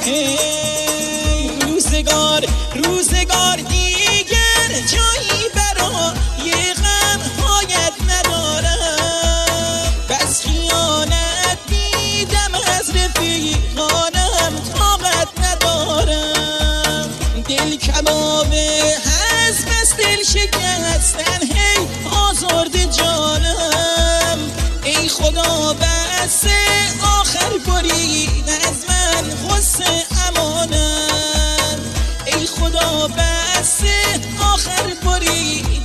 روزگار روزگار دیگر جایی برای غمهایت ندارم، بس خیانت دیدم از رفیقانم طاقت ندارم. دل کباب هست بس دل شکستن هی آزرده جانم. ای خدا بس آخر برید از من غصه امانم. ای خدا بس آخر برید